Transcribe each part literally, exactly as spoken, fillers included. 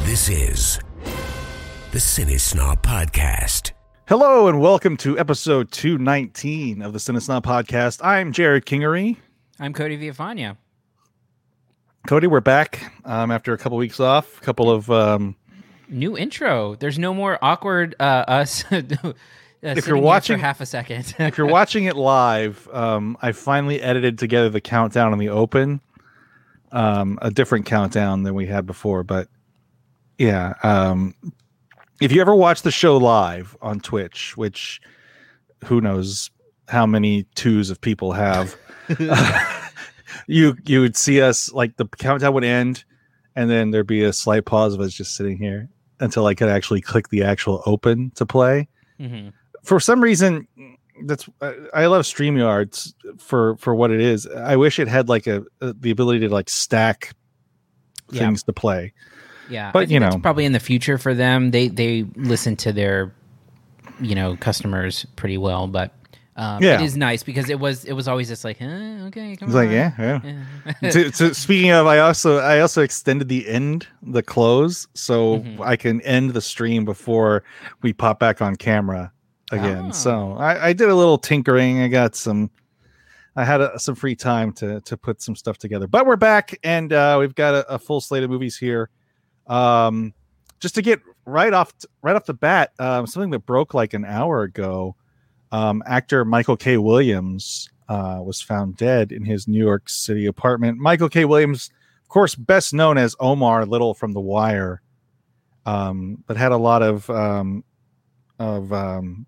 This is the Cinesnob Podcast. Hello and welcome to episode two nineteen of the Cinesnob Podcast. I'm Jared Kingery. I'm Cody Villafana. Cody, we're back um, after a couple weeks off. A couple of um, new intro. There's no more awkward uh, us. uh, if you're watching for half a second, if you're watching it live, um, I finally edited together the countdown in the open. Um, a different countdown than we had before, but yeah. Um, if you ever watch the show live on Twitch, which who knows how many twos of people have, uh, you you would see us, like, the countdown would end, and then there'd be a slight pause of us just sitting here until I could actually click the actual open to play. Mm-hmm. For some reason, that's I love StreamYards for for what it is. I wish it had like a, a the ability to like stack yeah. things to play. Yeah, but I think you know, that's probably in the future for them. They they listen to their you know customers pretty well, but um, yeah. it is nice because it was it was always just like, huh, okay, come it's on. like yeah, yeah. so, so speaking of, I also I also extended the end, the close, so mm-hmm. I can end the stream before we pop back on camera again. Oh. So I, I did a little tinkering. I got some. I had a, some free time to to put some stuff together, but we're back and uh, we've got a, a full slate of movies here. Um, just to get right off, right off the bat, um, something that broke like an hour ago. Um, actor Michael K. Williams uh, was found dead in his New York City apartment. Michael K. Williams, of course, best known as Omar Little from The Wire, um, but had a lot of um, of um,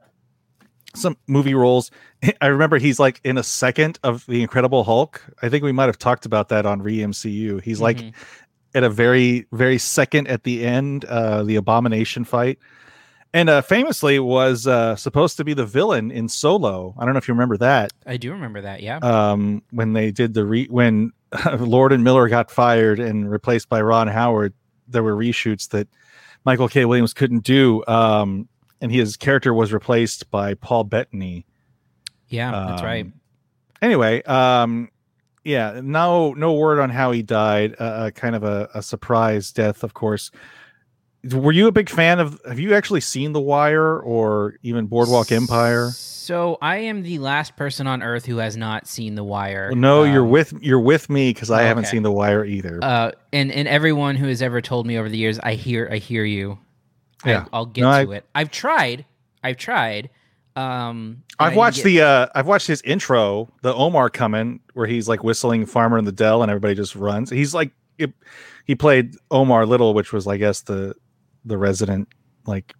some movie roles. I remember he's like in a second of The Incredible Hulk. I think we might have talked about that on Re M C U. He's mm-hmm. like at a very, very second at the end, uh, the Abomination fight. And uh, famously was uh, supposed to be the villain in Solo. I don't know if you remember that. I do remember that, yeah. Um, when they did the, re- when Lord and Miller got fired and replaced by Ron Howard, there were reshoots that Michael K. Williams couldn't do. Um, and his character was replaced by Paul Bettany. Yeah, um, that's right. Anyway, um, yeah, no, no word on how he died. Uh, kind of a, a surprise death, of course. Were you a big fan of? Have you actually seen The Wire or even Boardwalk Empire? So I am the last person on Earth who has not seen The Wire. Well, no, um, you're with you're with me because I okay. haven't seen The Wire either. Uh, and and everyone who has ever told me over the years, I hear I hear you. Yeah, I, I'll get no, to I, it. I've tried. I've tried. Um, I've watched get... the uh, I've watched his intro, the Omar coming, where he's like whistling "Farmer in the Dell" and everybody just runs. He's like it, he played Omar Little, which was, I guess, the the resident like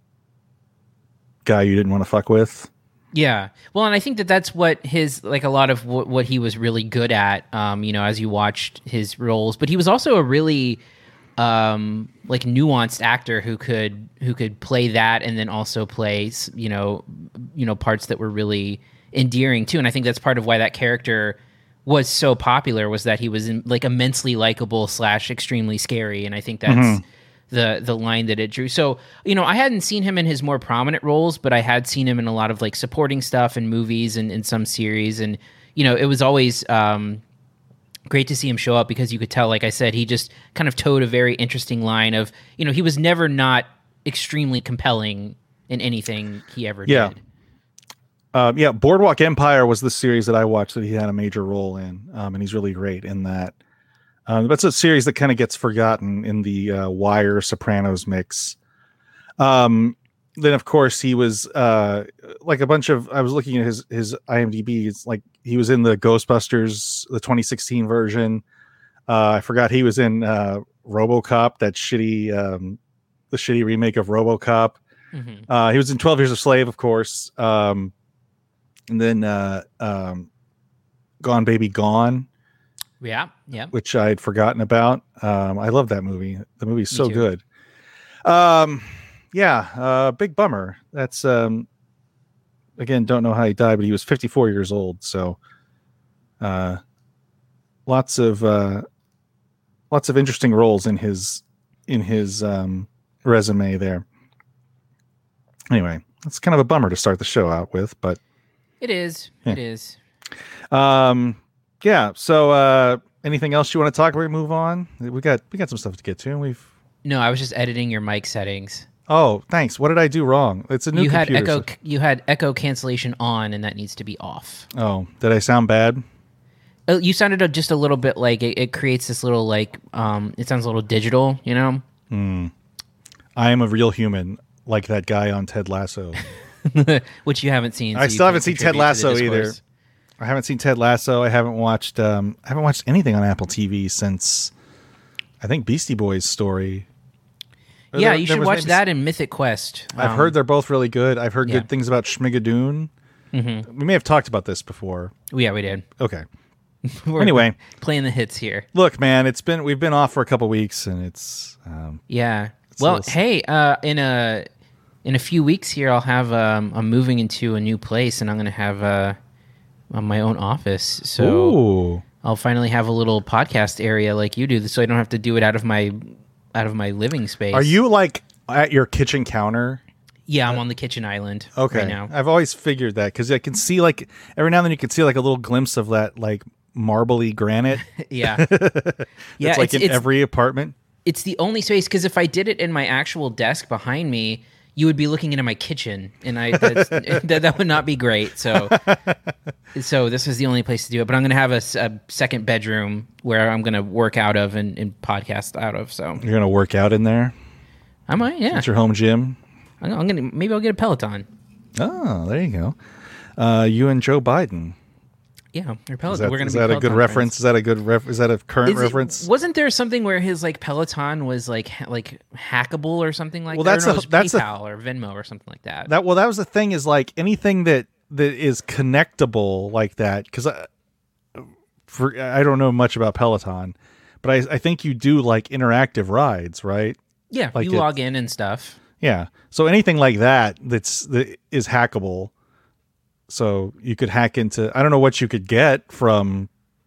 guy you didn't want to fuck with. Yeah, well, and I think that that's what his like a lot of what, what he was really good at. Um, you know, as you watched his roles, but he was also a really um like nuanced actor who could who could play that and then also play you know you know parts that were really endearing too. And I think that's part of why that character was so popular, was that he was in, like immensely likable slash extremely scary. And I think that's mm-hmm. the the line that it drew. So you know I hadn't seen him in his more prominent roles, but I had seen him in a lot of like supporting stuff in movies and in some series. And you know it was always um great to see him show up because you could tell, like I said, he just kind of towed a very interesting line of, you know, he was never not extremely compelling in anything he ever yeah. did. Um, yeah, Boardwalk Empire was the series that I watched that he had a major role in, um, and he's really great in that. Um, that's a series that kind of gets forgotten in the uh, Wire Sopranos mix. Um, then, of course, he was uh, like a bunch of. I was looking at his his IMDb. It's like he was in the Ghostbusters, the twenty sixteen version. Uh, I forgot he was in uh, RoboCop, that shitty, um, the shitty remake of RoboCop. Mm-hmm. Uh, he was in twelve Years a Slave, of course, um, and then uh, um, Gone Baby Gone. Yeah, yeah. Which I had forgotten about. Um, I love that movie. The movie's so good. Um. Yeah, uh, big bummer. That's um, again, don't know how he died, but he was fifty-four years old. So, uh, lots of uh, lots of interesting roles in his in his um, resume there. Anyway, it's kind of a bummer to start the show out with, but it is. Yeah. It is. Um, yeah. So, uh, anything else you want to talk about? Move on. We got we got some stuff to get to. We've No, I was just editing your mic settings. Oh, thanks. What did I do wrong? It's a new you had computer. echo. So... You had echo cancellation on, and that needs to be off. Oh, did I sound bad? Oh, you sounded just a little bit like it, it creates this little like. Um, it sounds a little digital, you know. Hmm. I am a real human, like that guy on Ted Lasso. Which you haven't seen. So I still haven't seen Ted Lasso either. I haven't seen Ted Lasso. I haven't watched. Um, I haven't watched anything on Apple T V since, I think, Beastie Boys' story. Yeah, there, you there should watch maybe, that in Mythic Quest. I've um, heard they're both really good. I've heard yeah. good things about Schmigadoon. Mm-hmm. We may have talked about this before. Yeah, we did. Okay. We're Anyway, playing the hits here. Look, man, it's been we've been off for a couple weeks, and it's um, yeah. It's well, little... hey, uh, in a in a few weeks here, I'll have um, I'm moving into a new place, and I'm going to have uh, my own office. So Ooh. I'll finally have a little podcast area like you do, so I don't have to do it out of my out of my living space. Are you like at your kitchen counter? Yeah, I'm on the kitchen island okay. right now. I've always figured that because I can see like every now and then you can see like a little glimpse of that like marbly granite. yeah, yeah. It's like it's, in it's, every apartment. It's the only space because if I did it in my actual desk behind me, you would be looking into my kitchen, and I that's, that that would not be great. So, so this is the only place to do it. But I'm going to have a, a second bedroom where I'm going to work out of and, and podcast out of. So you're going to work out in there. I might, yeah. At your home gym. I'm, I'm gonna maybe I'll get a Peloton. Oh, there you go. Uh, you and Joe Biden. Yeah, or Peloton. Is that, We're gonna is be that a Peloton good reference? friends. Is that a good ref? Is that a current Is it- reference? Wasn't there something where his like Peloton was like ha- like hackable or something like Well, that? that's Or no, a- it was that's a- PayPal or Venmo or something like that. That well, that was the thing is like anything that that is connectable like that because I, for I don't know much about Peloton, but I I think you do like interactive rides, right? yeah, like you it- log in and stuff. Yeah. So anything like that that's that is hackable. So you could hack into. I don't know what you could get from.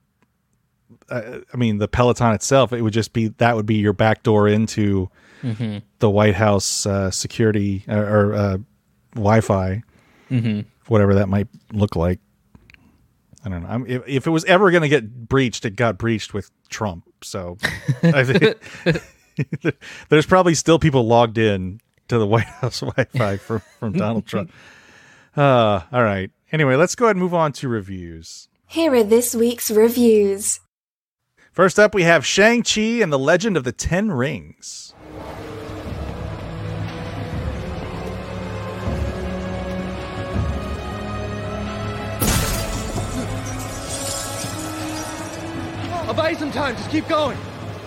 Uh, I mean, the Peloton itself. It would just be that would be your backdoor into Mm-hmm. the White House uh, security uh, or uh, Wi-Fi, Mm-hmm. whatever that might look like. I don't know. I'm, if, if it was ever going to get breached, it got breached with Trump. So I think there's probably still people logged in to the White House Wi-Fi from, from Donald Trump. Uh, all right. Anyway, let's go ahead and move on to reviews. Here are this week's reviews. First up, we have Shang-Chi and the Legend of the Ten Rings. I'll buy you some time. Just keep going.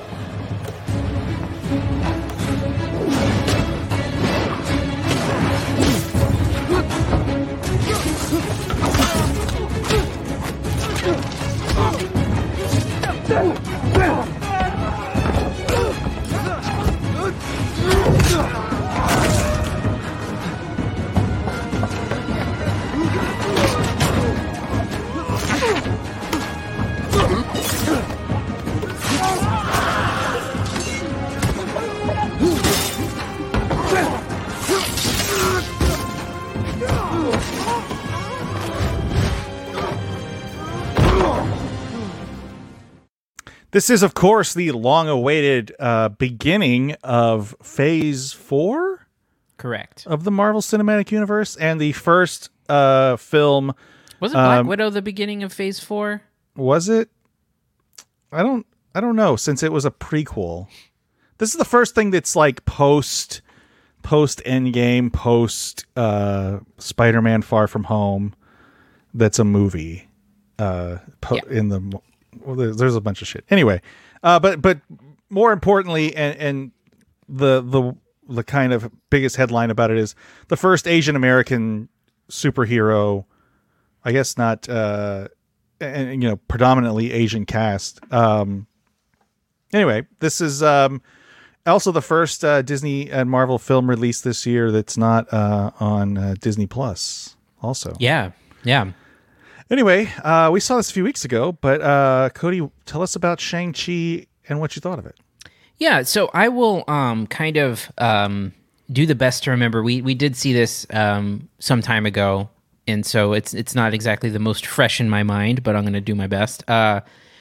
This is, of course, the long-awaited uh, beginning of Phase Four Correct. of the Marvel Cinematic Universe, and the first uh, film. Was it Black um, Widow the beginning of Phase Four? Was it? I don't. I don't know. Since it was a prequel, this is the first thing that's like post, post Endgame, post uh, Spider-Man: Far From Home. That's a movie. Uh, po- Yeah. in the well, there's, there's a bunch of shit. Anyway, uh, but but more importantly, and and the the the kind of biggest headline about it is the first Asian American superhero. I guess not. Uh, and you know, predominantly Asian cast. Um, anyway, this is um, also the first uh, Disney and Marvel film released this year that's not uh, on uh, Disney Plus. Also, Yeah. Yeah. Anyway, uh, we saw this a few weeks ago, but uh, Cody, tell us about Shang-Chi and what you thought of it. Yeah, so I will um, kind of um, do the best to remember. We we did see this um, some time ago, and so it's it's not exactly the most fresh in my mind, but I'm going to do my best. Uh,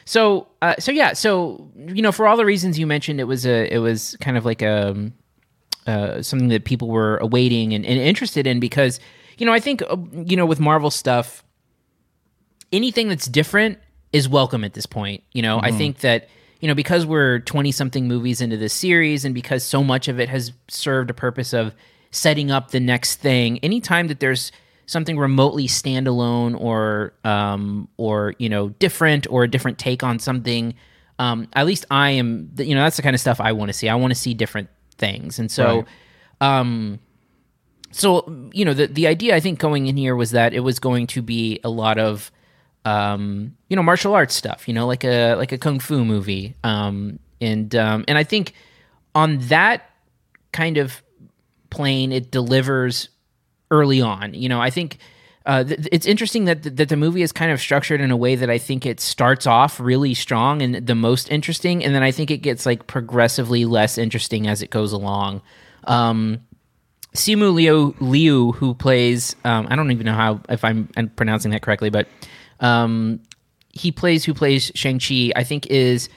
So, uh, so yeah, so you know, for all the reasons you mentioned, it was a, it was kind of like a, uh, something that people were awaiting and, and interested in because, you know, I think uh, you know, with Marvel stuff, anything that's different is welcome at this point. You know, mm-hmm. I think that you know because we're twenty something movies into this series, and because so much of it has served a purpose of setting up the next thing. Anytime that there's something remotely standalone or um, or you know different or a different take on something, um, at least I am. You know that's the kind of stuff I want to see. I want to see different things, and so, right. um, so you know the the idea I think going in here was that it was going to be a lot of um, you know martial arts stuff. You know like a like a kung fu movie, um, and um, and I think on that kind of plane it delivers early on. You know, I think uh, th- it's interesting that th- that the movie is kind of structured in a way that I think it starts off really strong and the most interesting, and then I think it gets like progressively less interesting as it goes along. Um, Simu Liu, Liu, who plays, um, I don't even know how if I'm, I'm pronouncing that correctly, but um, he plays who plays Shang-Chi, I think is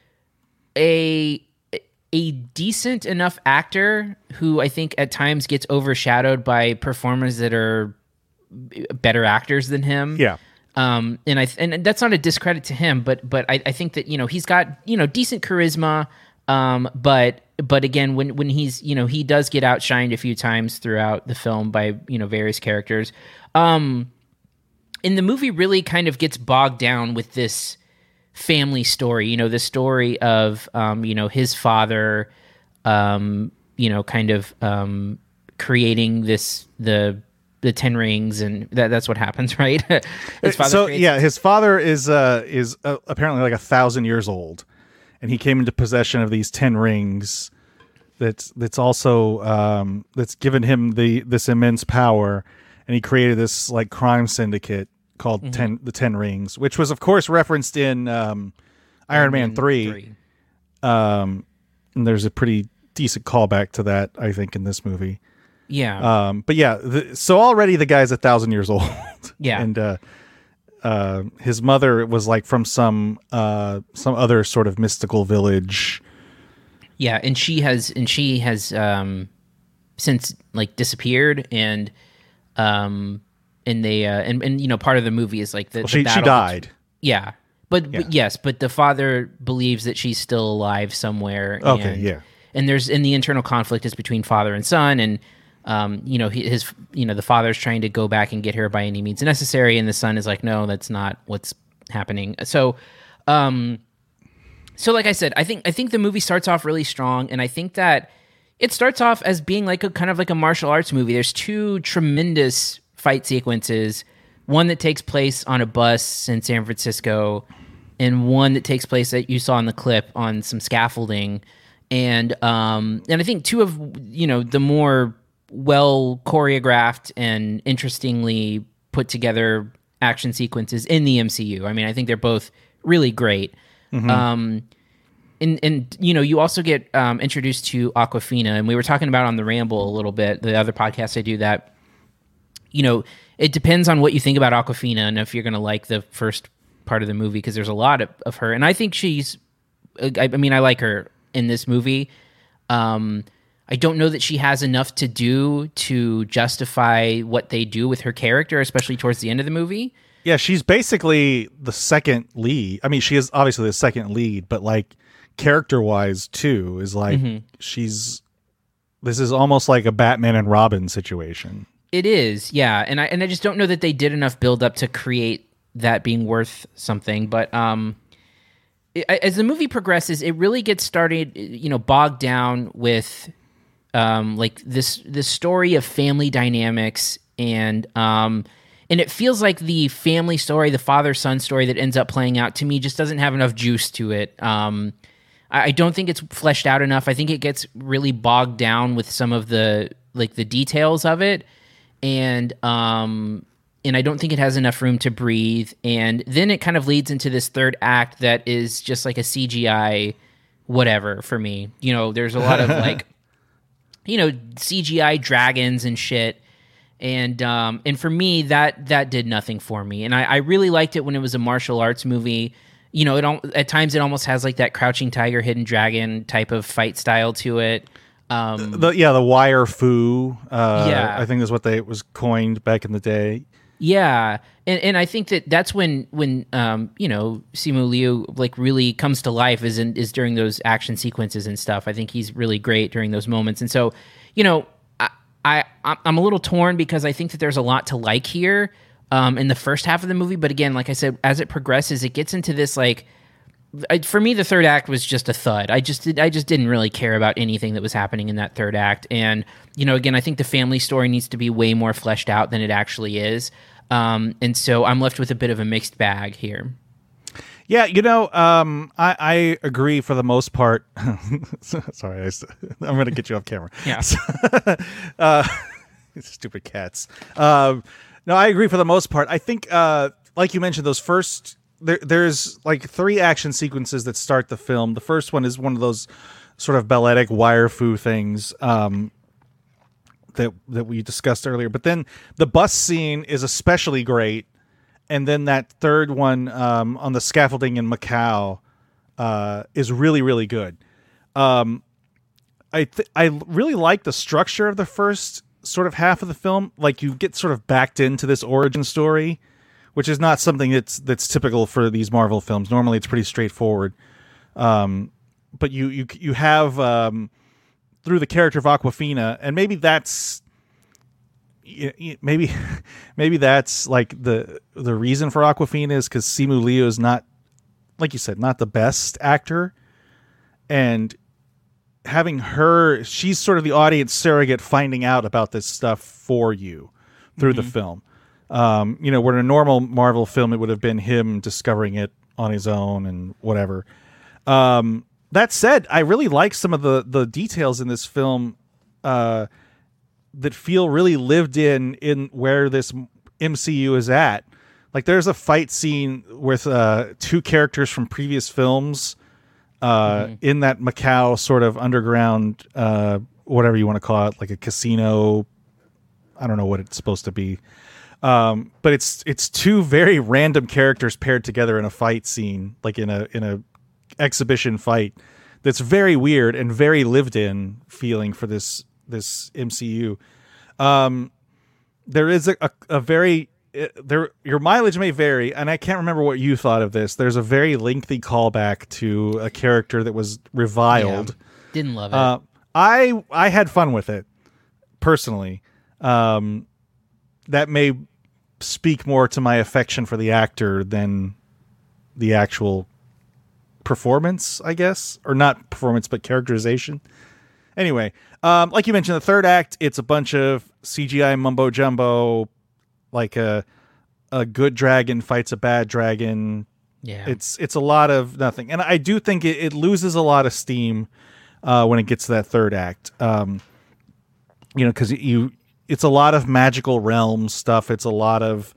a a decent enough actor who I think at times gets overshadowed by performers that are better actors than him. Yeah. Um, and I and that's not a discredit to him, but but I, I think that you know he's got you know decent charisma, um, but but again when when he's you know he does get outshined a few times throughout the film by you know various characters. Um, and the movie really kind of gets bogged down with this family story, you know, the story of, um, you know, his father, um, you know, kind of um, creating this, the the Ten Rings, and that, that's what happens, right? his father so, yeah, this. His father is uh, is uh, apparently like a thousand years old, and he came into possession of these Ten Rings that's, that's also, um, that's given him the this immense power, and he created this, like, crime syndicate called mm-hmm. ten, the Ten Rings, which was, of course, referenced in um, Iron, Iron Man, Man three. three. Um, and there's a pretty decent callback to that, I think, in this movie. Yeah. Um, but yeah, the, so already the guy's a thousand years old. Yeah. And uh, uh, his mother was like from some uh, some other sort of mystical village. Yeah, and she has and she has um, since like disappeared, and um. And they uh, and and you know part of the movie is like the, well, the she battle she died. Yeah, but, yeah. but yes, but the father believes that she's still alive somewhere. Okay, and, yeah. And there's and the internal conflict is between father and son, and um, you know he, his you know the father's trying to go back and get her by any means necessary, and the son is like, no, that's not what's happening. So, um, so like I said, I think I think the movie starts off really strong, and I think that it starts off as being like a kind of like a martial arts movie. There's two tremendous fight sequences, one that takes place on a bus in San Francisco, and one that takes place that you saw in the clip on some scaffolding, and um, and I think two of you know the more well choreographed and interestingly put together action sequences in the M C U. I mean, I think they're both really great. Mm-hmm. Um, and and you know, you also get um, introduced to Awkwafina, and we were talking about on the Ramble a little bit, the other podcast I do that. You know, it depends on what you think about Awkwafina and if you're going to like the first part of the movie, because there's a lot of, of her. And I think she's, I, I mean, I like her in this movie. Um, I don't know that she has enough to do to justify what they do with her character, especially towards the end of the movie. Yeah, she's basically the second lead. I mean, she is obviously the second lead, but like character-wise too, is like mm-hmm. she's, this is almost like a Batman and Robin situation. It is, yeah, and I and I just don't know that they did enough build up to create that being worth something. But um, it, as the movie progresses, it really gets started, you know, bogged down with um, like this this story of family dynamics, and um, and it feels like the family story, the father son story that ends up playing out to me, just doesn't have enough juice to it. Um, I, I don't think it's fleshed out enough. I think it gets really bogged down with some of the like the details of it. And um, and I don't think it has enough room to breathe. And then it kind of leads into this third act that is just like a C G I whatever for me. You know, there's a lot of like, you know, C G I dragons and shit. And um, and for me, that that did nothing for me. And I, I really liked it when it was a martial arts movie. you know, it al- at times it almost has like that Crouching Tiger, Hidden Dragon type of fight style to it. Um, the yeah, the wire fu. Uh, Yeah. I think is what they it was coined back in the day. Yeah, and and I think that that's when when um you know Simu Liu like really comes to life is in, is during those action sequences and stuff. I think he's really great during those moments, and so you know I I I'm a little torn because I think that there's a lot to like here um in the first half of the movie, but again, like I said, as it progresses, it gets into this like. I, for me, the third act was just a thud. I just did, I just didn't really care about anything that was happening in that third act. And you know, again, I think the family story needs to be way more fleshed out than it actually is. Um, and so I'm left with a bit of a mixed bag here. Yeah, you know, um, I, I agree for the most part. Sorry, I, I'm going to get you off camera. Yeah. uh, stupid cats. Um, no, I agree for the most part. I think, uh, like you mentioned, those first. There, there's like three action sequences that start the film. The first one is one of those sort of balletic wire fu things um, that that we discussed earlier. But then the bus scene is especially great, and then that third one um, on the scaffolding in Macau uh, is really really good. Um, I th- I really like the structure of the first sort of half of the film. Like you get sort of backed into this origin story, which is not something that's that's typical for these Marvel films. Normally, it's pretty straightforward. Um, but you you you have um, through the character of Awkwafina, and maybe that's maybe maybe that's like the the reason for Awkwafina is because Simu Liu is not, like you said, not the best actor, and having her, she's sort of the audience surrogate, finding out about this stuff for you through mm-hmm. the film. Um, you know, where in a normal Marvel film, it would have been him discovering it on his own and whatever. Um, that said, I really like some of the, the details in this film uh, that feel really lived in in where this M C U is at. Like, there's a fight scene with uh, two characters from previous films uh, mm-hmm. in that Macau sort of underground, uh, whatever you want to call it, like a casino. I don't know what it's supposed to be. Um, but it's it's two very random characters paired together in a fight scene, like in a in a exhibition fight. That's very weird and very lived in feeling for this this M C U. Um, there is a, a, a very uh, there your mileage may vary, and I can't remember what you thought of this. There's a very lengthy callback to a character that was reviled. Yeah, didn't love it. Uh, I I had fun with it personally. Um, that may speak more to my affection for the actor than the actual performance, I guess, or not performance, but characterization. Anyway, um, like you mentioned, the third act, it's a bunch of C G I mumbo jumbo, like a a good dragon fights a bad dragon. Yeah, it's it's a lot of nothing, and I do think it, it loses a lot of steam uh, when it gets to that third act. Um, you know, because you. It's a lot of magical realm stuff. It's a lot of,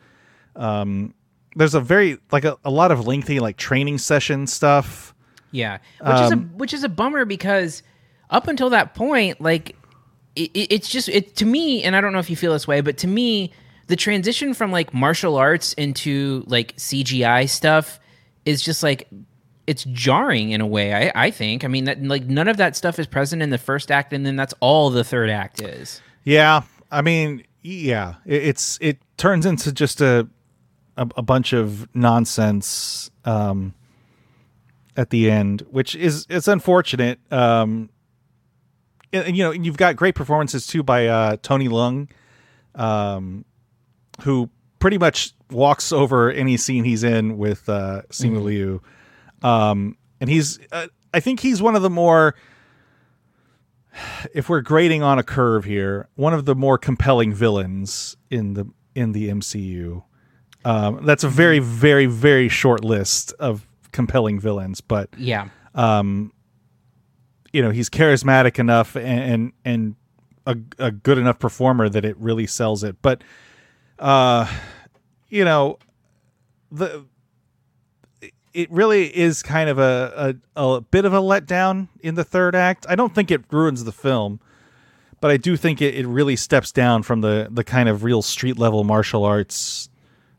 um, there's a very like a, a lot of lengthy like training session stuff. Yeah, which um, is a which is a bummer because up until that point, like it, it's just it to me, and I don't know if you feel this way, but to me, the transition from like martial arts into like C G I stuff is just like it's jarring in a way. I I think. I mean, that like none of that stuff is present in the first act, and then that's all the third act is. Yeah. I mean, yeah, it, it's it turns into just a a, a bunch of nonsense um, at the end, which is it's unfortunate. Um, and, and, you know, you've got great performances too by uh, Tony Leung, um, who pretty much walks over any scene he's in with uh, Simu mm-hmm. Liu, um, and he's uh, I think he's one of the more. If we're grading on a curve here, one of the more compelling villains in the in the M C U. Um, that's a very, very, very short list of compelling villains, but yeah, um, you know, he's charismatic enough and and, and a, a good enough performer that it really sells it. But uh, you know, the. It really is kind of a, a, a bit of a letdown in the third act. I don't think it ruins the film, but I do think it, it really steps down from the, the kind of real street level martial arts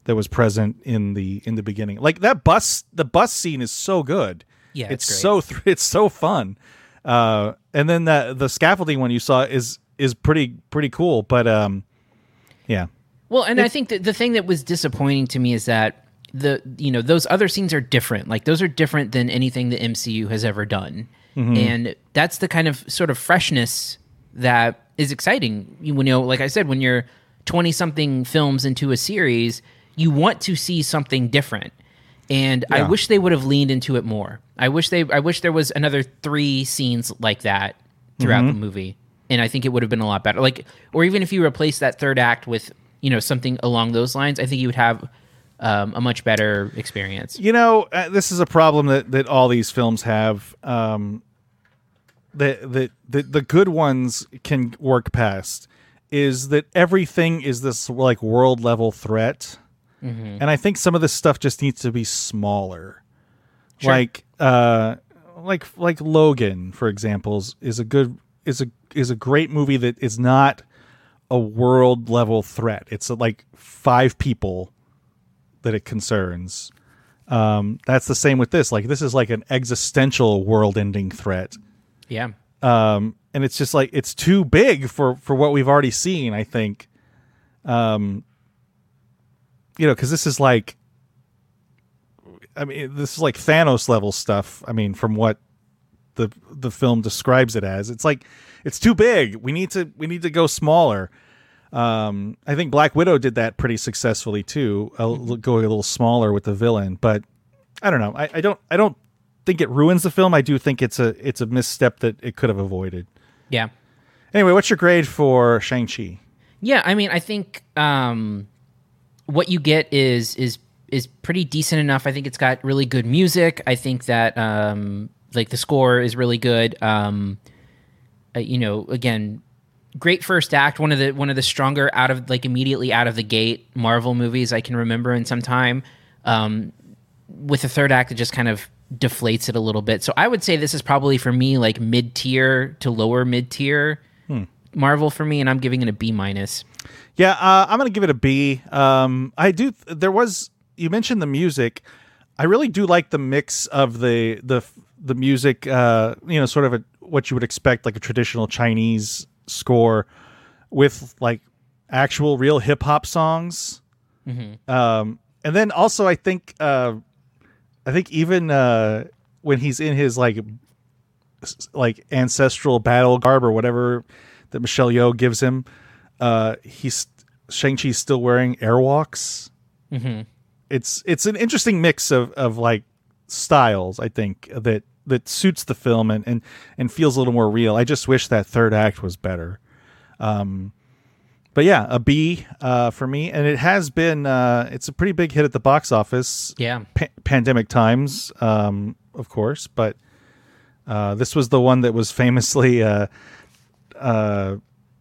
that was present in the in the beginning. Like that bus, the bus scene is so good. Yeah, it's, it's so th- it's so fun. Uh, and then the the scaffolding one you saw is is pretty pretty cool. But um, yeah. Well, and it, I think that the thing that was disappointing to me is that the you know those other scenes are different. Like those are different than anything the M C U has ever done, mm-hmm. and that's the kind of sort of freshness that is exciting. You know, like I said, when you're twenty something films into a series, you want to see something different. And yeah. I wish they would have leaned into it more. I wish they I wish there was another three scenes like that throughout mm-hmm. the movie. And I think it would have been a lot better. Like, or even if you replace that third act with, you know, something along those lines, I think you would have um, a much better experience. You know, uh, this is a problem that, that all these films have. Um, that the, the the good ones can work past is that everything is this like world level threat. Mm-hmm. And I think some of this stuff just needs to be smaller. Sure. Like uh like like Logan, for example, is, is a good is a is a great movie that is not a world level threat. It's like five people that it concerns. Um that's the same with this. Like this is like an existential world ending threat. Yeah. Um and it's just like it's too big for for what we've already seen, I think. Um You know, because this is like, I mean, this is like Thanos level stuff. I mean, from what the the film describes it as, it's like it's too big. We need to we need to go smaller. Um, I think Black Widow did that pretty successfully too, uh, going a little smaller with the villain. But I don't know. I, I don't I don't think it ruins the film. I do think it's a it's a misstep that it could have avoided. Yeah. Anyway, what's your grade for Shang-Chi? Yeah, I mean, I think. Um... What you get is is is pretty decent enough. I think it's got really good music. I think that um, like the score is really good. Um, uh, you know, again, great first act. One of the one of the stronger out of like immediately out of the gate Marvel movies I can remember in some time. Um, with the third act, it just kind of deflates it a little bit. So I would say this is probably for me like mid tier to lower mid tier hmm. Marvel for me, and I'm giving it a B minus. Yeah, uh, I'm going to give it a B. Um, I do. There was you mentioned the music. I really do like the mix of the the the music. Uh, you know, sort of a, what you would expect, like a traditional Chinese score, with like actual real hip hop songs. Mm-hmm. Um, and then also, I think uh, I think even uh, when he's in his like like ancestral battle garb or whatever that Michelle Yeoh gives him. Uh, he's Shang-Chi's still wearing airwalks. Mm-hmm. It's it's an interesting mix of, of like styles, I think, that that suits the film and, and, and feels a little more real. I just wish that third act was better. Um, but yeah, a B uh, for me, and it has been uh, it's a pretty big hit at the box office. Yeah, pa- pandemic times, um, of course, but uh, this was the one that was famously. Uh, uh,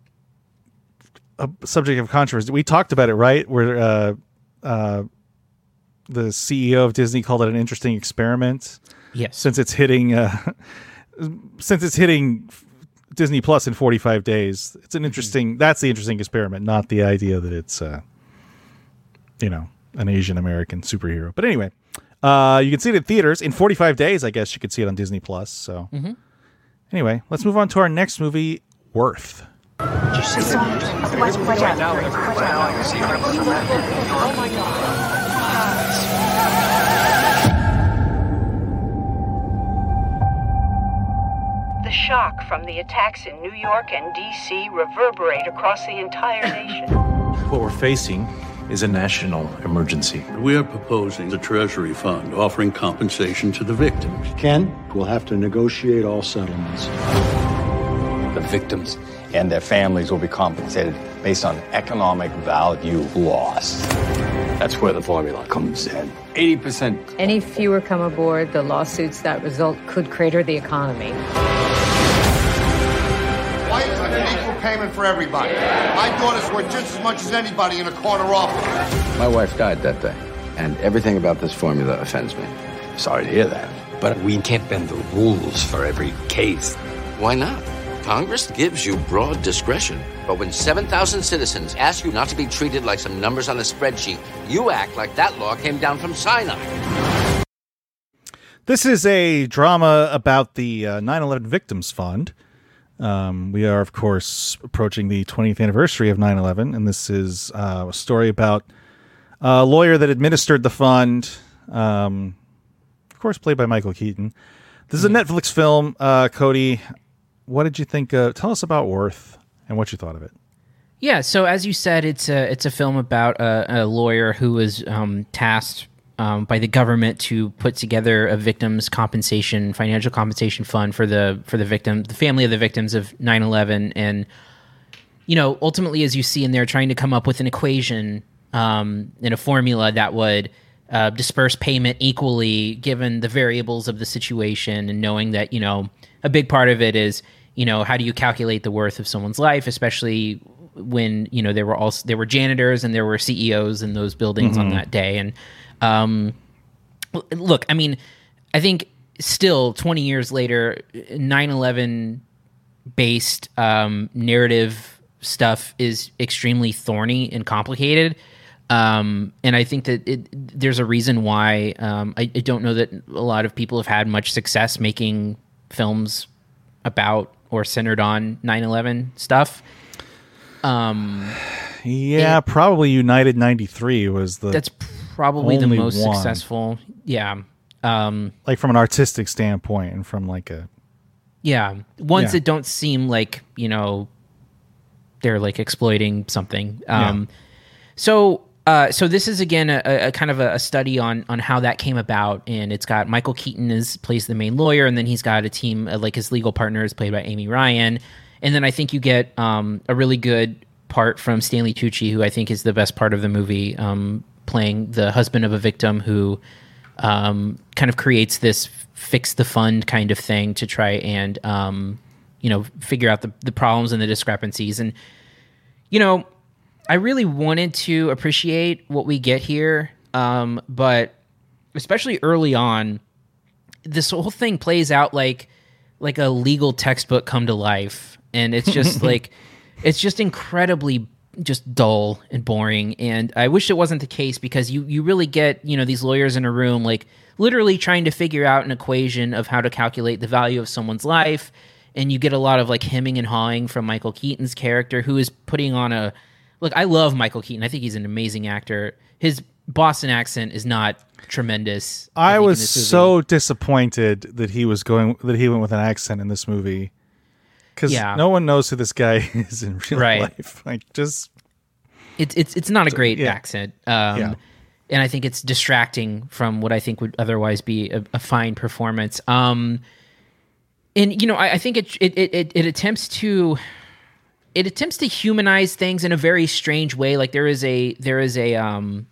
a subject of controversy. We talked about it, right? Where uh, uh, the C E O of Disney called it an interesting experiment. Yes, since it's hitting, uh, since it's hitting Disney Plus in forty-five days, it's an interesting. Mm-hmm. That's the interesting experiment, not the idea that it's, uh, you know, an Asian American superhero. But anyway, uh, you can see it in theaters in forty-five days. I guess you could see it on Disney Plus. So mm-hmm. Anyway, let's move on to our next movie, Worth. Did you see that music? Watch, watch out. Now, right now, I can see it. Oh my God. The shock from the attacks in New York and D C reverberate across the entire nation. What we're facing is a national emergency. We are proposing a Treasury fund offering compensation to the victims. Ken, we'll have to negotiate all settlements. The victims and their families will be compensated based on economic value lost. That's where the formula comes in. eighty percent. Any fewer come aboard, the lawsuits that result could crater the economy. Why isn't it equal payment for everybody? My daughter's worth just as much as anybody in a corner office. My wife died that day, and everything about this formula offends me. Sorry to hear that. But we can't bend the rules for every case. Why not? Congress gives you broad discretion, but when seven thousand citizens ask you not to be treated like some numbers on a spreadsheet, you act like that law came down from Sinai. This is a drama about the uh, nine eleven Victims Fund. Um, we are, of course, approaching the twentieth anniversary of nine eleven, and this is uh, a story about a lawyer that administered the fund, um, of course, played by Michael Keaton. This is a Netflix film. Uh, Cody, what did you think? Uh, tell us about Worth and what you thought of it. Yeah, so as you said, it's a it's a film about a, a lawyer who was um, tasked um, by the government to put together a victims' compensation, financial compensation fund for the for the victim, the family of the victims of nine eleven, and you know, ultimately, as you see in there, trying to come up with an equation um, and a formula that would uh, disperse payment equally given the variables of the situation, and knowing that you know a big part of it is you know how do you calculate the worth of someone's life, especially when you know there were also there were janitors and there were C E Os in those buildings mm-hmm. on that day. And um, look, I mean, I think still twenty years later, nine eleven based um, narrative stuff is extremely thorny and complicated. Um, and I think that it, there's a reason why um, I, I don't know that a lot of people have had much success making films about or centered on nine eleven stuff. Um, yeah, it, probably United ninety-three was the that's probably the most one. successful. Yeah, um, like from an artistic standpoint, and from like a yeah, ones yeah. that don't seem like you know they're like exploiting something. Um, yeah. So, uh, so this is again a, a kind of a, a study on on how that came about, and it's got Michael Keaton as plays the main lawyer, and then he's got a team uh, like his legal partner is played by Amy Ryan. And then I think you get um, a really good part from Stanley Tucci, who I think is the best part of the movie, um, playing the husband of a victim who um, kind of creates this fix the fund kind of thing to try and, um, you know, figure out the, the problems and the discrepancies. And, you know, I really wanted to appreciate what we get here, um, but especially early on, this whole thing plays out like like a legal textbook come to life. And it's just like, it's just incredibly just dull and boring. And I wish it wasn't the case, because you, you really get, you know, these lawyers in a room, like literally trying to figure out an equation of how to calculate the value of someone's life. And you get a lot of like hemming and hawing from Michael Keaton's character, who is putting on a, look, I love Michael Keaton. I think he's an amazing actor. His Boston accent is not tremendous. I, I was so disappointed that he was going, that he went with an accent in this movie. Because yeah. no one knows who this guy is in real right. life. Like, just it's it's it's not a great yeah. accent, um, yeah. and I think it's distracting from what I think would otherwise be a, a fine performance. Um, and you know, I, I think it, it it it attempts to it attempts to humanize things in a very strange way. Like there is a there is a um,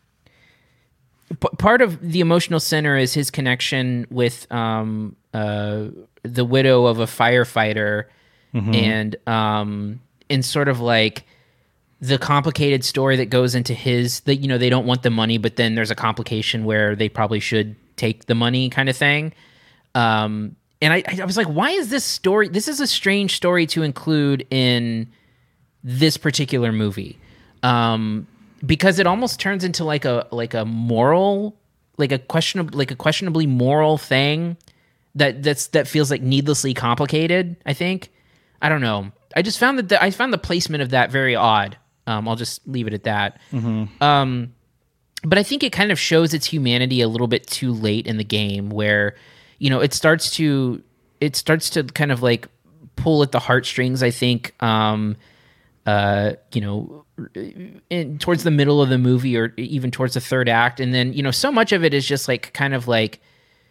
p- part of the emotional center is his connection with um, uh, the widow of a firefighter. Mm-hmm. And um, and sort of like the complicated story that goes into his, that you know they don't want the money, but then there's a complication where they probably should take the money, kind of thing. Um, and I, I was like, why is this story? This is a strange story to include in this particular movie, um, because it almost turns into like a like a moral, like a questionable, like a questionably moral thing that that's that feels like needlessly complicated. I think. I don't know. I just found that the, I found the placement of that very odd. Um, I'll just leave it at that. Mm-hmm. Um, but I think it kind of shows its humanity a little bit too late in the game, where you know it starts to it starts to kind of like pull at the heartstrings. I think um, uh, you know in, towards the middle of the movie, or even towards the third act, and then you know so much of it is just like kind of like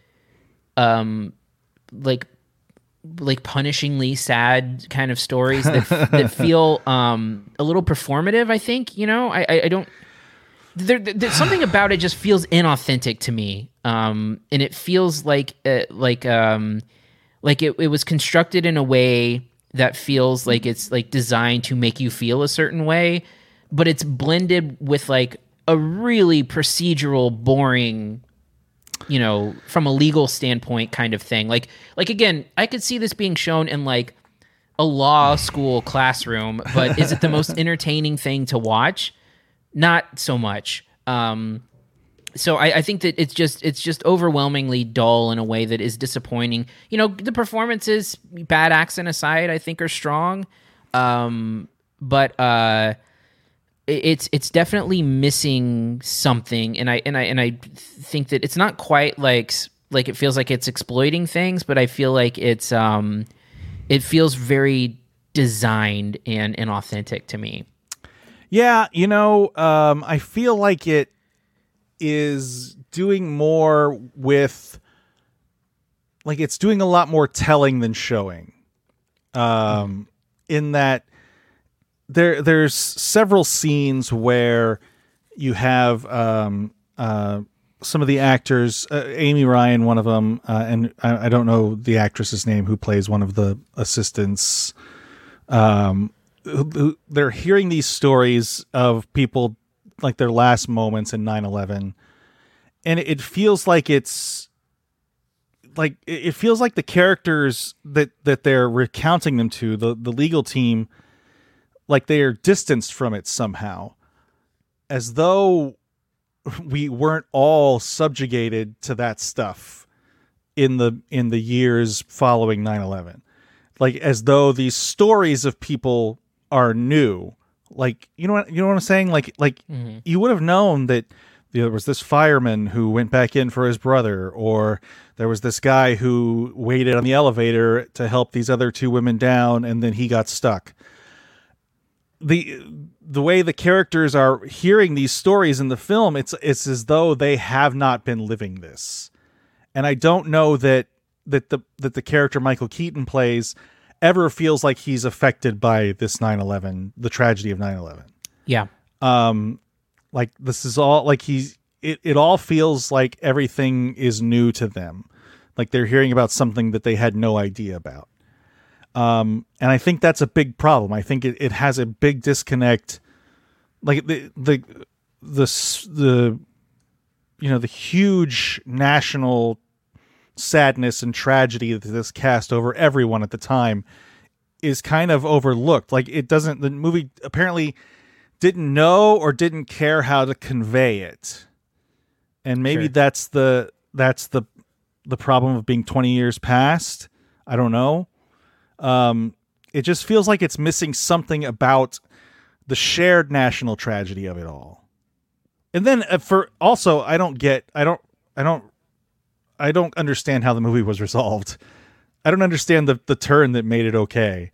um like. like punishingly sad kind of stories that that feel um, a little performative. I think you know I I, I don't there, there's something about it just feels inauthentic to me, um, and it feels like uh, like um, like it, it was constructed in a way that feels like it's like designed to make you feel a certain way, but it's blended with like a really procedural, boring, you know, from a legal standpoint kind of thing. Like, like again, I could see this being shown in like a law school classroom, but is it the most entertaining thing to watch? Not so much. Um, so I, I think that it's just it's just overwhelmingly dull in a way that is disappointing. You know, the performances, bad accent aside, I think are strong, um, but uh, it's it's definitely missing something. And I and I and I think that it's not quite like like it feels like it's exploiting things, but I feel like it's um, it feels very designed and, and authentic to me. Yeah, you know, um, I feel like it is doing more with, like, it's doing a lot more telling than showing. Um, in that there there's several scenes where you have um, uh, some of the actors, uh, Amy Ryan, one of them, uh, and I, I don't know the actress's name who plays one of the assistants. Um, who, who, they're hearing these stories of people, like their last moments in nine eleven, and it feels like it's like it feels like the characters that that they're recounting them to, the the legal team, like they are distanced from it somehow, as though we weren't all subjugated to that stuff in the in the years following nine eleven, like as though these stories of people are new. Like, you know what, you know what I'm saying? Like, like mm-hmm. you would have known that there was this fireman who went back in for his brother, or there was this guy who waited on the elevator to help these other two women down, and then he got stuck. The the way the characters are hearing these stories in the film, it's it's as though they have not been living this. And I don't know that that the that the character Michael Keaton plays ever feels like he's affected by this nine eleven, the tragedy of nine eleven. Yeah. Um, like this is all like he's, it, it all feels like everything is new to them. Like they're hearing about something that they had no idea about. Um, and I think that's a big problem. I think it, it has a big disconnect. Like the, the, the, the, you know, the huge national sadness and tragedy that this cast over everyone at the time is kind of overlooked. Like it doesn't, the movie apparently didn't know or didn't care how to convey it. And maybe sure. that's the, that's the, the problem of being twenty years past. I don't know. Um, it just feels like it's missing something about the shared national tragedy of it all. And then uh, for also, I don't get, I don't, I don't, I don't understand how the movie was resolved. I don't understand the, the turn that made it okay.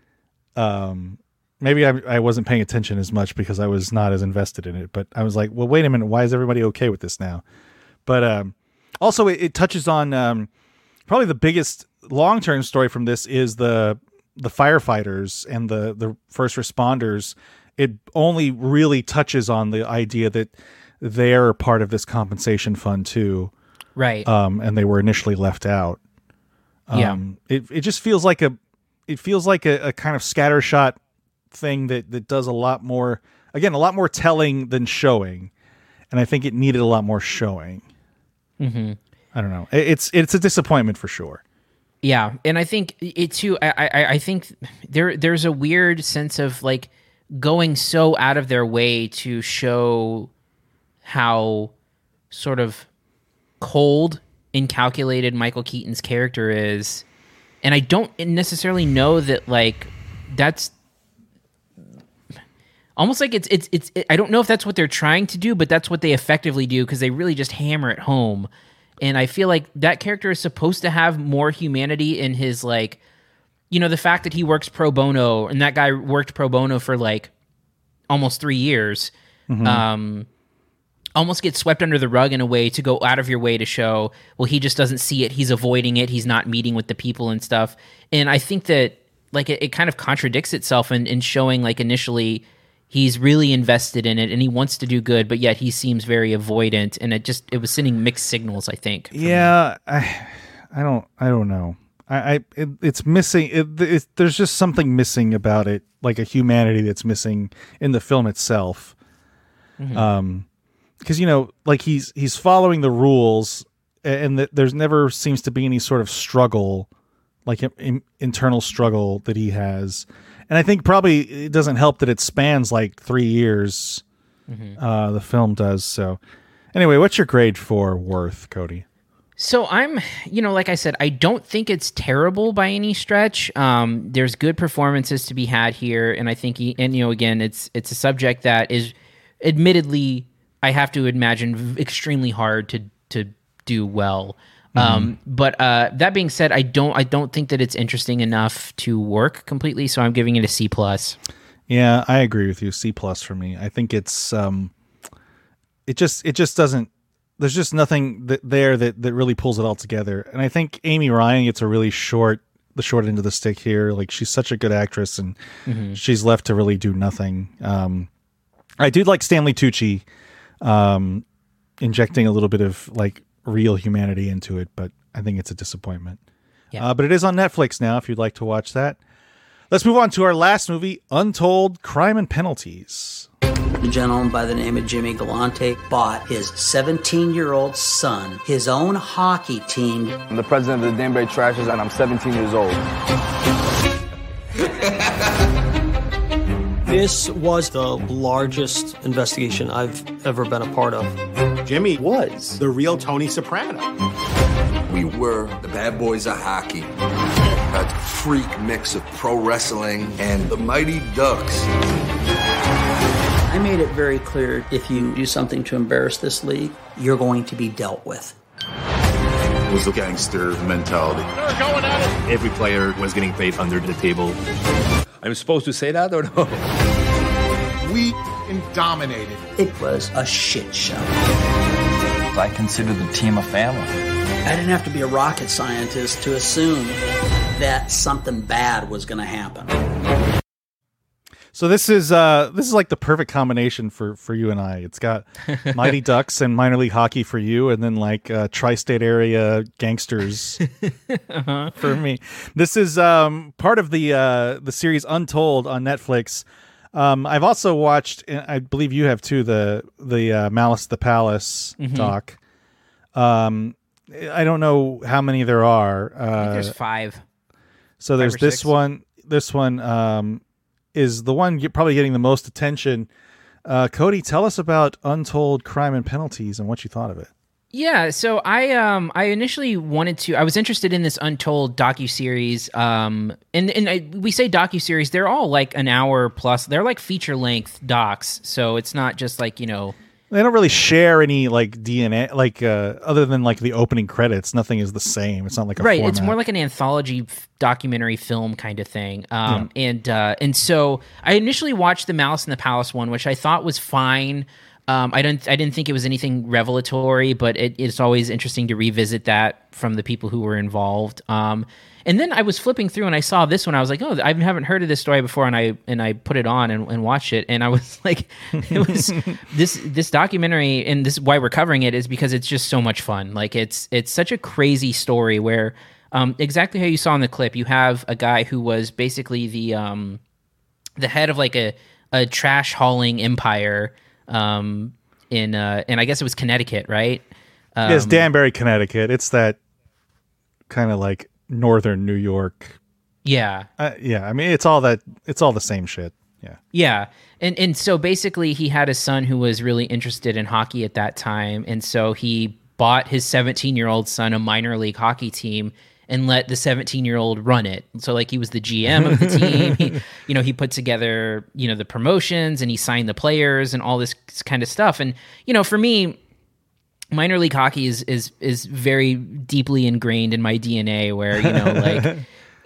Um, maybe I, I wasn't paying attention as much because I was not as invested in it, but I was like, well, wait a minute. Why is everybody okay with this now? But um, also it, it touches on um, probably the biggest long-term story from this is the the firefighters and the, the first responders. It only really touches on the idea that they're part of this compensation fund too. Right. Um, and they were initially left out. Um, yeah. It it just feels like a, it feels like a, a kind of scattershot thing that, that does a lot more, again, a lot more telling than showing. And I think it needed a lot more showing. Mm-hmm. I don't know. It, it's, it's a disappointment for sure. Yeah. And I think it too, I, I, I think there, there's a weird sense of like going so out of their way to show how sort of cold and calculated Michael Keaton's character is, and I don't necessarily know that like that's almost like it's it's it's it, I don't know if that's what they're trying to do, but that's what they effectively do because they really just hammer it home. And I feel like that character is supposed to have more humanity in his, like, you know, the fact that he works pro bono, and that guy worked pro bono for like almost three years. Mm-hmm. Um, almost gets swept under the rug in a way to go out of your way to show, well, he just doesn't see it. He's avoiding it. He's not meeting with the people and stuff. And I think that like it, it kind of contradicts itself in, in showing like initially he's really invested in it and he wants to do good, but yet he seems very avoidant. And it just, it was sending mixed signals, I think. Yeah. I, I don't, I don't know. I, I it, it's missing. It, it's, there's just something missing about it. Like a humanity that's missing in the film itself. Mm-hmm. Um, Because, you know, like he's he's following the rules, and that there's never seems to be any sort of struggle, like in, internal struggle that he has. And I think probably it doesn't help that it spans like three years. Mm-hmm. Uh, the film does. So anyway, what's your grade for Worth, Cody? So I'm, you know, like I said, I don't think it's terrible by any stretch. Um, there's good performances to be had here, and I think, he, and you know, again, it's it's a subject that is, admittedly, I have to imagine extremely hard to to do well. Mm-hmm. Um, but uh, that being said, I don't I don't think that it's interesting enough to work completely. So I'm giving it a C plus. Yeah, I agree with you. C plus for me. I think it's um, it just it just doesn't. There's just nothing that there that, that really pulls it all together. And I think Amy Ryan gets a really short, the short end of the stick here. Like, she's such a good actress, and mm-hmm. she's left to really do nothing. Um, I do like Stanley Tucci um, injecting a little bit of like real humanity into it, but I think it's a disappointment. Yeah. Uh, but it is on Netflix now if you'd like to watch that. Let's move on to our last movie, Untold: Crime and Penalties. A gentleman by the name of Jimmy Galante bought his seventeen-year-old son his own hockey team. I'm the president of the Danbury Trashers, and I'm seventeen years old. This was the largest investigation I've ever been a part of. Jimmy was the real Tony Soprano. We were the bad boys of hockey. That freak mix of pro wrestling and the Mighty Ducks. I made it very clear, if you do something to embarrass this league, you're going to be dealt with. It was a gangster mentality. They're going at it. Every player was getting paid under the table. I'm supposed to say that or no? We dominated. It was a shit show. I consider the team a family. I didn't have to be a rocket scientist to assume that something bad was going to happen. So this is uh, this is like the perfect combination for, for you and I. It's got Mighty Ducks and minor league hockey for you, and then like uh, tri-state area gangsters uh-huh. for me. This is um, part of the uh, the series Untold on Netflix. Um, I've also watched, and I believe you have too, the the uh, Malice at the Palace mm-hmm. doc. Um, I don't know how many there are. Uh, I think there's five. So there's five this six. one. This one. Um, is the one get, probably getting the most attention. Uh, Cody, tell us about Untold: Crime and Penalties and what you thought of it. Yeah, so I um I initially wanted to I was interested in this Untold docuseries. Um and and I, we say docuseries, they're all like an hour plus. They're like feature length docs. So it's not just like, you know, they don't really share any like D N A, like uh, other than like the opening credits. Nothing is the same. It's not like a right. format. It's more like an anthology f- documentary film kind of thing. Um, yeah. And uh, and so I initially watched the Malice in the Palace one, which I thought was fine. Um, I don't. I didn't think it was anything revelatory, but it, it's always interesting to revisit that from the people who were involved. Um, and then I was flipping through and I saw this one. I was like, oh, I haven't heard of this story before, and I and I put it on and, and watched it, and I was like, it was this this documentary, and this is why we're covering it, is because it's just so much fun. Like it's it's such a crazy story where um, exactly how you saw in the clip, you have a guy who was basically the um, the head of like a a trash hauling empire. Um, in uh, and I guess it was Connecticut, right? Um, yes, Danbury, Connecticut. It's that kind of like northern New York. Yeah, uh, yeah. I mean, it's all that. It's all the same shit. Yeah, yeah. And and so basically, he had a son who was really interested in hockey at that time, and so he bought his seventeen-year-old son a minor league hockey team and let the seventeen-year-old run it. So, like, he was the G M of the team. he, you know, he put together, you know, the promotions, and he signed the players and all this kind of stuff. And, you know, for me, minor league hockey is is is very deeply ingrained in my D N A, where, you know, like,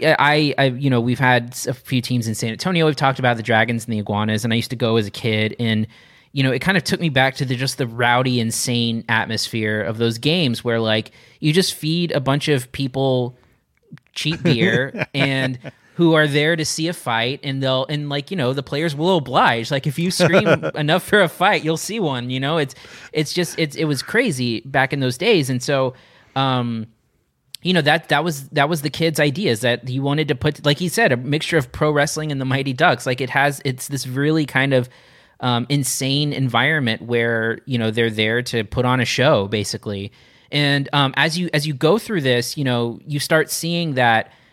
I, I, you know, we've had a few teams in San Antonio. We've talked about the Dragons and the Iguanas, and I used to go as a kid, and, you know, it kind of took me back to the just the rowdy, insane atmosphere of those games where, like, you just feed a bunch of people cheap beer and who are there to see a fight, and they'll and like, you know, the players will oblige. Like, if you scream enough for a fight, you'll see one. You know, it's it's just it's it was crazy back in those days, and so. um You know, that that was that was the kid's idea, is that he wanted to put, like he said, a mixture of pro wrestling and the Mighty Ducks. Like, it has, it's this really kind of um, insane environment where, you know, they're there to put on a show, basically. And um, as you as you go through this, you know, you start seeing that,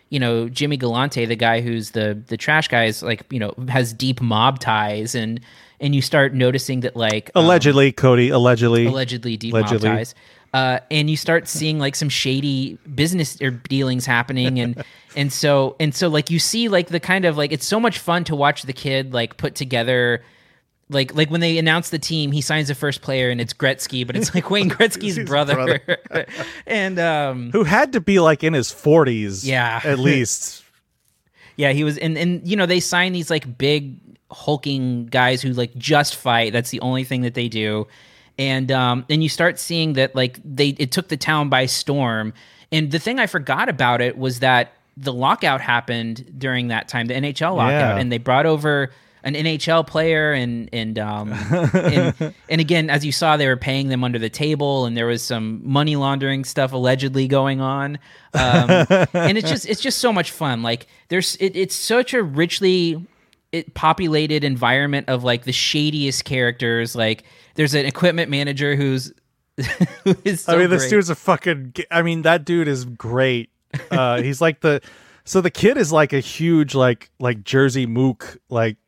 you know, Jimmy Galante, the guy who's the the trash guy, is like, you know, has deep mob ties, and and you start noticing that like um, allegedly, Cody, allegedly, allegedly deep allegedly. mob ties. Uh, and you start seeing like some shady business or dealings happening, and and so and so like you see like the kind of like it's so much fun to watch the kid like put together. Like like when they announce the team, he signs the first player and it's Gretzky, but it's like Wayne Gretzky's brother, brother. and um, who had to be like in his forties, yeah, at least. Yeah, he was, and and you know they sign these like big hulking guys who like just fight. That's the only thing that they do, and um, and you start seeing that like they it took the town by storm. And the thing I forgot about it was that the lockout happened during that time, the N H L lockout, Yeah. and they brought over an N H L player, and and um and, and again, as you saw, they were paying them under the table, and there was some money laundering stuff allegedly going on. Um, and it's just it's just so much fun. Like there's it, it's such a richly it populated environment of like the shadiest characters. Like there's an equipment manager who's who is so I mean, this great. dude's a fucking. I mean, that dude is great. Uh, he's like the. So the kid is like a huge like like Jersey mook like.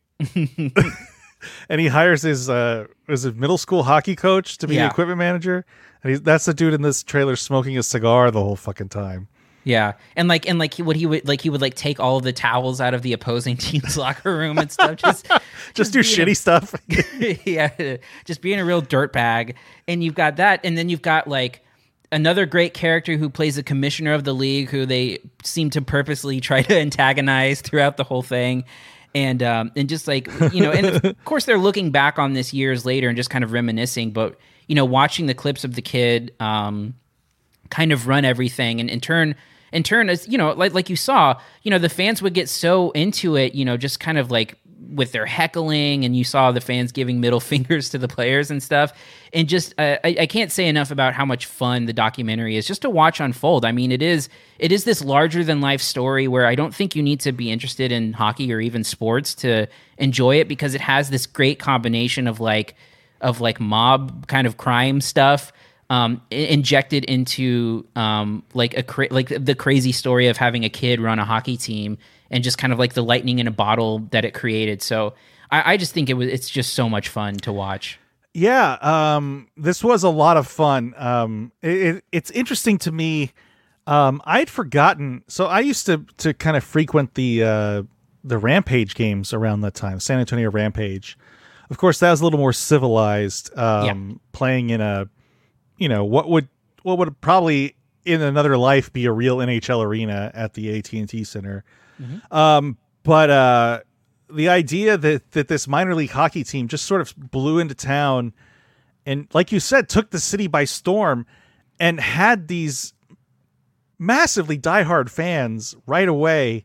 And he hires his uh was it middle school hockey coach to be Yeah. the equipment manager, and he's that's the dude in this trailer smoking a cigar the whole fucking time. Yeah, and like and like he would he would like he would like take all of the towels out of the opposing team's locker room and stuff. Just Just do being shitty a- stuff. yeah, just being a real dirtbag. And you've got that, and then you've got like another great character who plays the commissioner of the league, who they seem to purposely try to antagonize throughout the whole thing. And um, and just like, you know, and of course they're looking back on this years later and just kind of reminiscing, but, you know, watching the clips of the kid um, kind of run everything and in turn, in turn, as you know, like like you saw, you know, the fans would get so into it, you know, just kind of like with their heckling, and you saw the fans giving middle fingers to the players and stuff. And just, uh, I, I can't say enough about how much fun the documentary is just to watch unfold. I mean, it is, it is this larger than life story where I don't think you need to be interested in hockey or even sports to enjoy it, because it has this great combination of like, of like mob kind of crime stuff, um, i- injected into, um, like a, cra- like the crazy story of having a kid run a hockey team, and just kind of like the lightning in a bottle that it created. So I, I just think it was, it's just so much fun to watch. Yeah, um, this was a lot of fun. Um, it, it, it's interesting to me. Um, I'd forgotten. So I used to to kind of frequent the uh, the Rampage games around that time, San Antonio Rampage. Of course, that was a little more civilized, um, playing in a, you know, what would what would probably in another life be a real N H L arena at the A T and T Center. Mm-hmm. Um, but uh, the idea that that this minor league hockey team just sort of blew into town and, like you said, took the city by storm and had these massively diehard fans right away,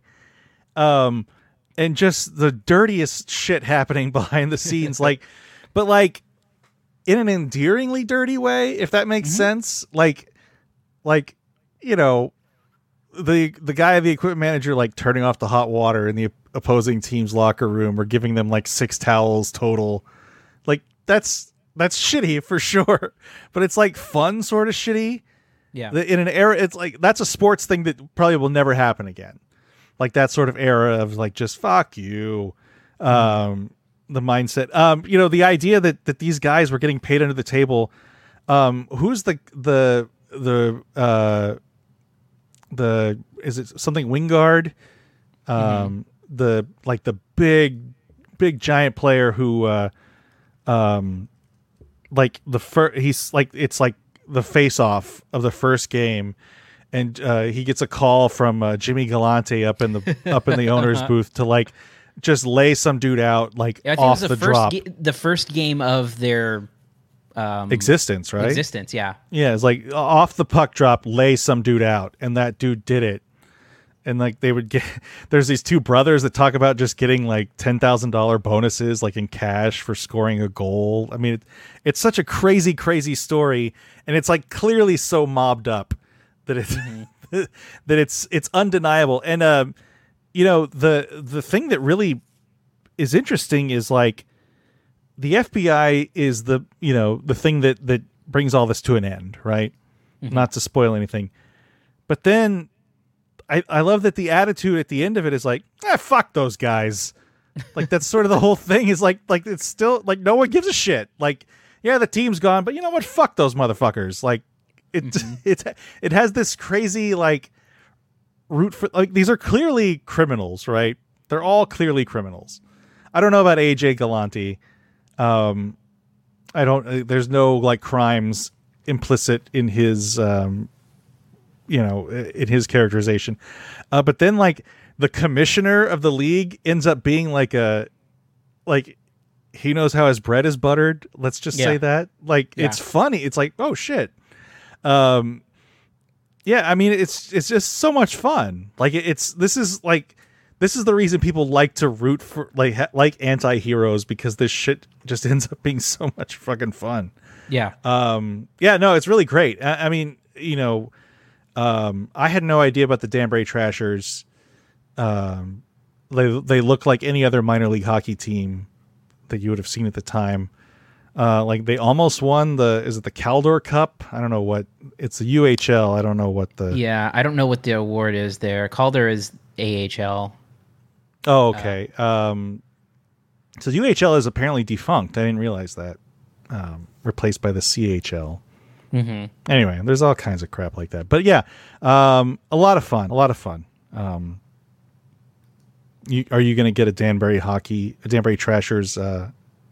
um, and just the dirtiest shit happening behind the scenes, like, but like in an endearingly dirty way, if that makes Mm-hmm. sense. Like, like you know. The the guy, the equipment manager, like turning off the hot water in the opposing team's locker room, or giving them like six towels total, like that's that's shitty for sure. But it's like fun sort of shitty. Yeah. The- In an era, it's like that's a sports thing that probably will never happen again. Like that sort of era of like just fuck you, um, the mindset. Um, you know, the idea that that these guys were getting paid under the table. Um, who's the the the uh. the is it something Wingard, um Mm-hmm. the like the big big giant player who uh um like the first he's like it's like the face off of the first game, and uh he gets a call from uh, Jimmy Galante up in the up in the owner's booth to like just lay some dude out like I think off it was the, the, first drop ga- the first game of their um, existence, right? Existence, yeah. Yeah, it's like off the puck drop, lay some dude out, and that dude did it. And like they would get, there's these two brothers that talk about just getting like ten thousand dollar bonuses, like in cash for scoring a goal. I mean, it, it's such a crazy, crazy story, and it's like clearly so mobbed up that it's Mm-hmm. that it's it's undeniable. And um, you know, the the thing that really is interesting is like, the F B I is the, you know, the thing that, that brings all this to an end, right? Mm-hmm. Not to spoil anything. But then I, I love that the attitude at the end of it is like, eh, fuck those guys. Like that's sort of the whole thing is like, like it's still like no one gives a shit. Like, yeah, the team's gone, but you know what? Fuck those motherfuckers. Like it, mm-hmm. it, it has this crazy like root for like, these are clearly criminals, right? They're all clearly criminals. I don't know about A J Galante. Um, I don't, uh, there's no like crimes implicit in his, um, you know, in his characterization. Uh, but then like the commissioner of the league ends up being like a, like he knows how his bread is buttered. Let's just yeah. say that. Like, yeah. it's funny. It's like, oh shit. Um, yeah, I mean, it's, it's just so much fun. Like it, it's, this is like, this is the reason people like to root for like, ha- like anti-heroes because this shit just ends up being so much fucking fun. Yeah. Um, yeah, no, it's really great. I, I mean, you know, Um, I had no idea about the Danbury Trashers. Um, they they look like any other minor league hockey team that you would have seen at the time. Uh, like they almost won the is it the Caldor Cup? I don't know what it's the U H L. I don't know what the yeah. I don't know what the award is there. Calder is A H L. Oh, okay. Uh, um, so U H L is apparently defunct. I didn't realize that. Um, replaced by the C H L. Mm-hmm. Anyway, there's all kinds of crap like that. But yeah, um, a lot of fun. A lot of fun. Um, you, are you going to get a Danbury hockey, a Danbury Trashers uh,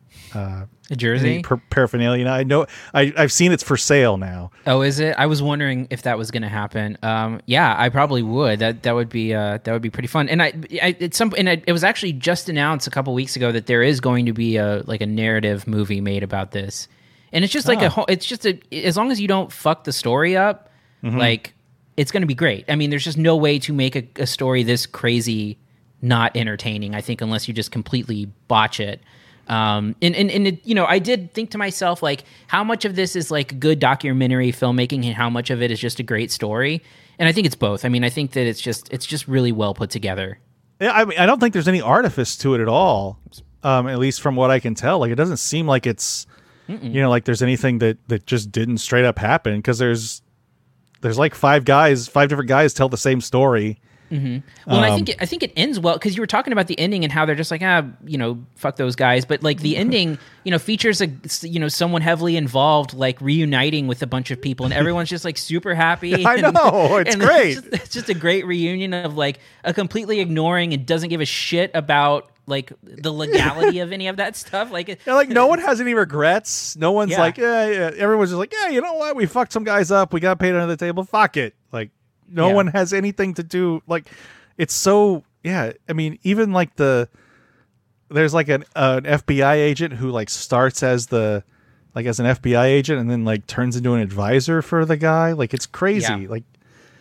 uh, a jersey? Per- paraphernalia? I know. I, I've seen it's for sale now. Oh, is it? I was wondering if that was going to happen. Um, yeah, I probably would. That that would be uh, that would be pretty fun. And I, I it's some and I, it was actually just announced a couple weeks ago that there is going to be a like a narrative movie made about this. And it's just like oh. a, it's just a, as long as you don't fuck the story up, mm-hmm. like it's going to be great. I mean, there's just no way to make a, a story this crazy not entertaining, I think, unless you just completely botch it. Um, and, and, and it, you know, I did think to myself, like, how much of this is like good documentary filmmaking and how much of it is just a great story? And I think it's both. I mean, I think that it's just, it's just really well put together. Yeah, I mean, I don't think there's any artifice to it at all. Um, at least from what I can tell, like, it doesn't seem like it's, Mm-mm. you know, like there's anything that, that just didn't straight up happen because there's there's like five guys, five different guys tell the same story. Mm-hmm. Well, um, and I think it, I think it ends well because you were talking about the ending and how they're just like ah, you know, fuck those guys. But like the ending, you know, features a you know someone heavily involved like reuniting with a bunch of people and everyone's just like super happy. I and, know it's great. It's just, it's just a great reunion of like a completely ignoring and doesn't give a shit about like the legality of any of that stuff. Like, yeah, like no one has any regrets. No one's yeah. like, yeah, yeah. Everyone's just like, yeah, you know what? We fucked some guys up. We got paid under the table. Fuck it. Like, no yeah. one has anything to do. Like, it's so, yeah. I mean, even like the, there's like an, uh, an F B I agent who like starts as the, like as an F B I agent and then like turns into an advisor for the guy. Like, it's crazy. Yeah. Like,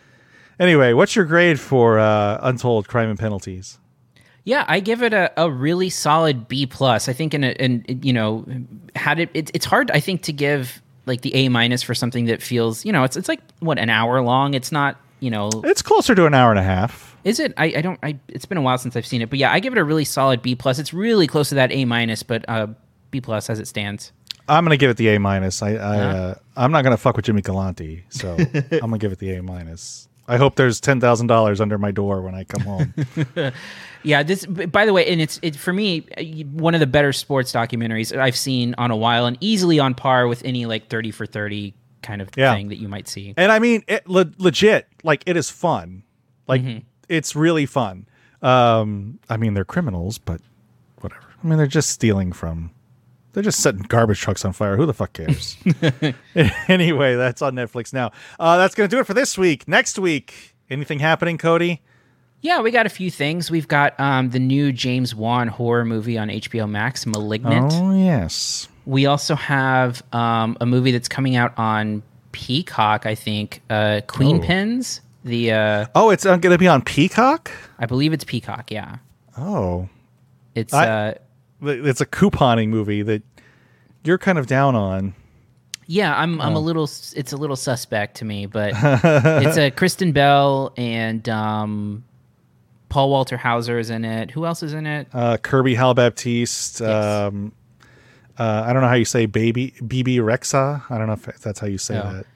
anyway, what's your grade for uh, Untold Crime and Penalties? Yeah, I give it a, a really solid B plus. I think in a, in you know, had it, it it's hard I think to give like the A minus for something that feels, you know, it's it's like what an hour long. It's not, you know, it's closer to an hour and a half. Is it? I, I don't I it's been a while since I've seen it, but yeah, I give it a really solid B plus. It's really close to that A minus, but uh, B plus as it stands. I'm gonna give it the A minus. I, I uh, I'm not gonna fuck with Jimmy Galante, so I'm gonna give it the A minus. I hope there's ten thousand dollars under my door when I come home. Yeah, this. By the way, and it's it for me one of the better sports documentaries I've seen on a while, and easily on par with any like thirty for thirty kind of yeah. thing that you might see. And I mean, it, le- legit, like it is fun. Like mm-hmm. it's really fun. Um, I mean, they're criminals, but whatever. I mean, they're just stealing from. They're just setting garbage trucks on fire. Who the fuck cares? Anyway, that's on Netflix now. Uh, that's going to do it for this week. Next week, anything happening, Cody? Yeah, we got a few things. We've got um, the new James Wan horror movie on H B O Max, Malignant. Oh, yes. We also have um, a movie that's coming out on Peacock, I think, uh, Queen oh. Pins. The uh, Oh, it's uh, going to be on Peacock? I believe it's Peacock, yeah. Oh. It's... I- uh, It's a couponing movie that you're kind of down on. Yeah, I'm. I'm oh. a little. It's a little suspect to me, but it's a Kristen Bell and um, Paul Walter Hauser is in it. Who else is in it? Uh, Kirby Hal Baptiste. Yes. Um, uh, I don't know how you say baby B B Rexa. I don't know if that's how you say oh. that.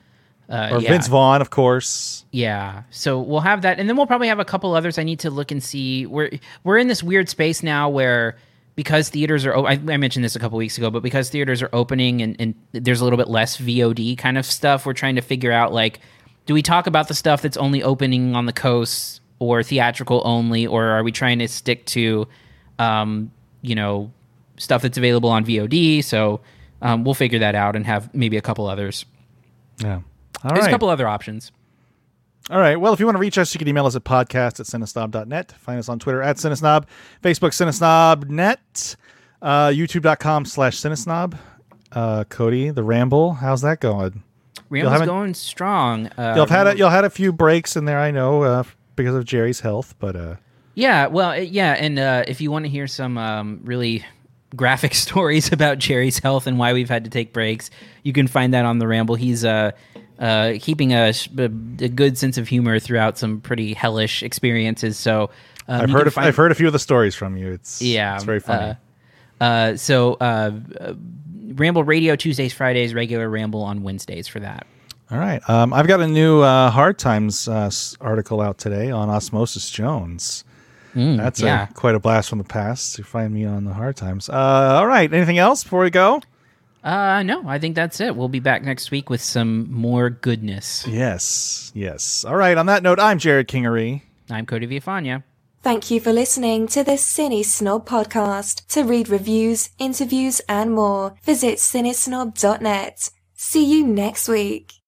Uh, or yeah. Vince Vaughn, of course. Yeah, so we'll have that, and then we'll probably have a couple others. I need to look and see. We're we're in this weird space now where because theaters are. I, I mentioned this a couple weeks ago, but because theaters are opening and, and there's a little bit less V O D kind of stuff, we're trying to figure out like, do we talk about the stuff that's only opening on the coast or theatrical only, or are we trying to stick to, um, you know, stuff that's available on V O D? So um, we'll figure that out and have maybe a couple others. Yeah. All There's right. a couple other options. All right. Well, if you want to reach us, you can email us at podcast at cinesnob dot net. Find us on Twitter at cinesnob, Facebook cinesnob.net, uh, youtube.com slash cinesnob. Uh, Cody, the Ramble, how's that going? Ramble's going strong. Uh, you'll have had a, you'll had a few breaks in there, I know, uh, because of Jerry's health, but uh, yeah, well, yeah, and uh, if you want to hear some um, really graphic stories about Jerry's health and why we've had to take breaks, you can find that on the Ramble. He's uh, uh, keeping a, a good sense of humor throughout some pretty hellish experiences. So um, I've heard of, find... I've heard a few of the stories from you. It's yeah, it's very funny. Uh, uh, so uh, uh, Ramble Radio Tuesdays, Fridays, regular Ramble on Wednesdays for that. All right, um, I've got a new uh, Hard Times uh, article out today on Osmosis Jones. Mm, That's yeah. a, quite a blast from the past to find me on the Hard Times. Uh, all right, anything else before we go? Uh, no, I think that's it. We'll be back next week with some more goodness. Yes, yes. All right, on that note, I'm Jared Kingery. I'm Cody Villafana. Thank you for listening to the Cine Snob podcast. To read reviews, interviews, and more, visit cinesnob dot net. See you next week.